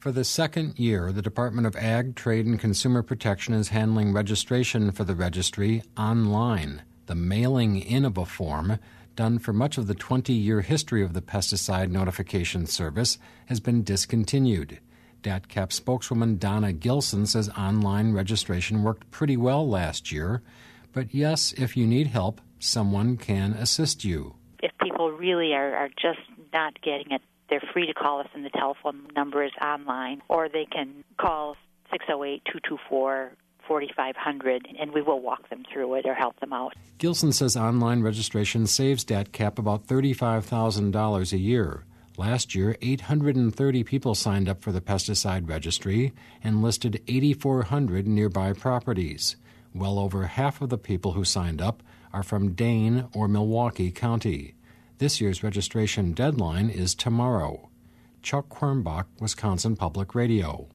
For the second year, the Department of Ag, Trade, and Consumer Protection is handling registration for the registry online. The mailing in of a form, done for much of the 20-year history of the Pesticide Notification Service, has been discontinued. DATCAP spokeswoman Donna Gilson says online registration worked pretty well last year. But yes, if you need help, someone can assist you. If people really are just not getting it, they're free to call us, and the telephone number is online, or they can call 608-224-4500, and we will walk them through it or help them out. Gilson says online registration saves DATCAP about $35,000 a year. Last year, 830 people signed up for the pesticide registry and listed 8,400 nearby properties. Well over half of the people who signed up are from Dane or Milwaukee County. This year's registration deadline is tomorrow. Chuck Quirmbach, Wisconsin Public Radio.